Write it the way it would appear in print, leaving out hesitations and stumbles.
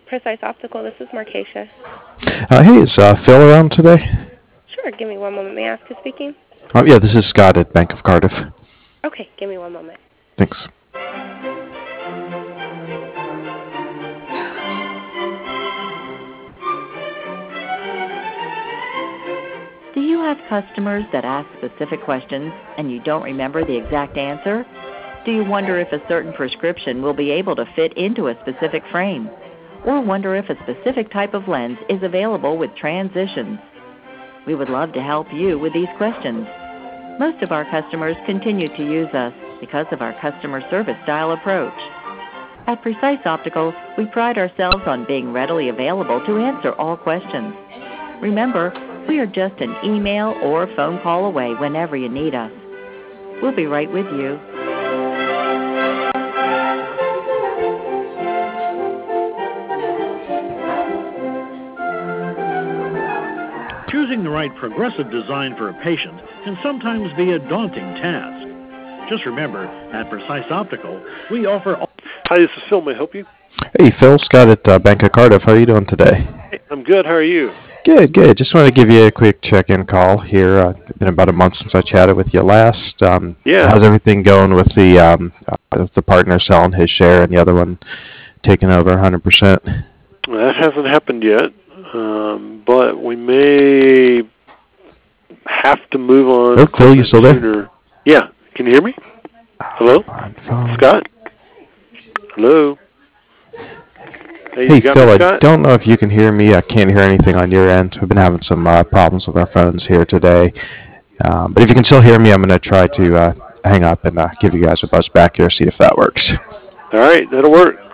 Precise Optical, this is Markeisha. Hey, is Phil around today? Sure, give me one moment. May I ask who's speaking? Yeah, this is Scott at Bank of Cardiff. Okay, give me one moment. Thanks. Do you have customers that ask specific questions and you don't remember the exact answer? Do you wonder if a certain prescription will be able to fit into a specific frame? Or wonder if a specific type of lens is available with transitions? We would love to help you with these questions. Most of our customers continue to use us because of our customer service style approach. At Precise Optical, we pride ourselves on being readily available to answer all questions. Remember, we are just an email or phone call away whenever you need us. We'll be right with you. Choosing the right progressive design for a patient can sometimes be a daunting task. Just remember, at Precise Optical, we offer all... Hi, this is Phil. May I help you? Hey, Phil, Scott at Bank of Cardiff. How are you doing today? Hey, I'm good. How are you? Good, good. Just wanted to give you a quick check-in call here. It's been about a month since I chatted with you last. Yeah. How's everything going with the partner selling his share and the other one taking over 100%? That hasn't happened yet, but we may have to move on. Oh, Phil, you still there? Sooner. Yeah. Can you hear me? Hello? Scott? Hello? Hey, Phil, I don't know if you can hear me. I can't hear anything on your end. We've been having some problems with our phones here today. But if you can still hear me, I'm going to try to hang up and give you guys a buzz back here, see if that works. All right, that'll work.